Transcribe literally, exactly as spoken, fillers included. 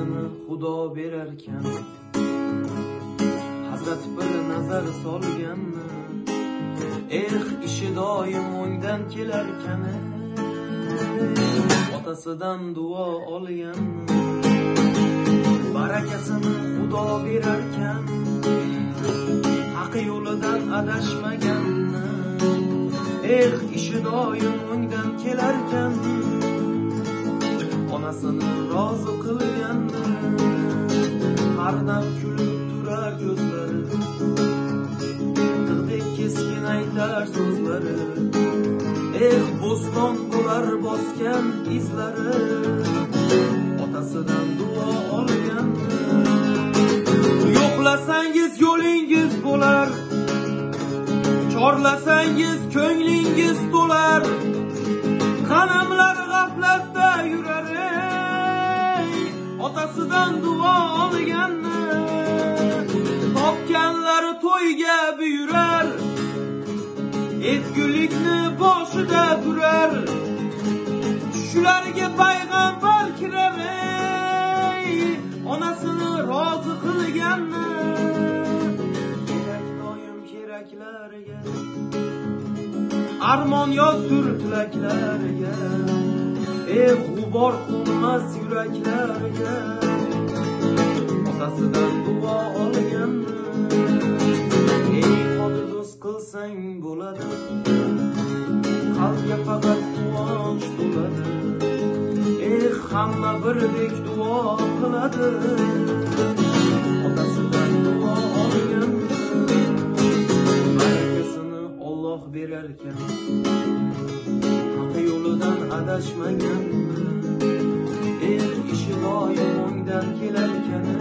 barakasini Xudo berarkan. Hazrat bir nazar solgan, eh ishi doim o'ngdan kelarkan. Otasidan duo olgan, barakasini Xudo berarkan. Haq yo'lidan adashmagan, eh ishi doim o'ngdan kelarkan. Onasini rozi qilgan, har dam kulib turar ko'zlari, tig'dek keskin aytar so'zlari. Eh bo'ston bo'lar bosgan izlari, otasidan duo olgan. Yo'qlasangiz yo'lingiz bo'lar, chorlasangiz ko'nglingiz to'lar. Qanamlar g'aflatda yurar, otasidan duo olgan. Topganlari to'yga buyurar, ezgulikni boshida turar. Tushlarga payg'ambar kirar, onasini rozi qilgan. Kerak doim keraklarga, armon yozdur tilaklarga, eh g'ubor qo'nmas yuraklarga. Otasidan duo olgan, ey xodi do'st qilsang bo'ladi, qalbga faqat quvonch to'ladi. Eh hamma birdek duo qiladi, otasidan duo olgan. Barakasini Alloh berarkan, haq yo'lidan adashmagan, eh ishi doim o'ngdan kelarkan.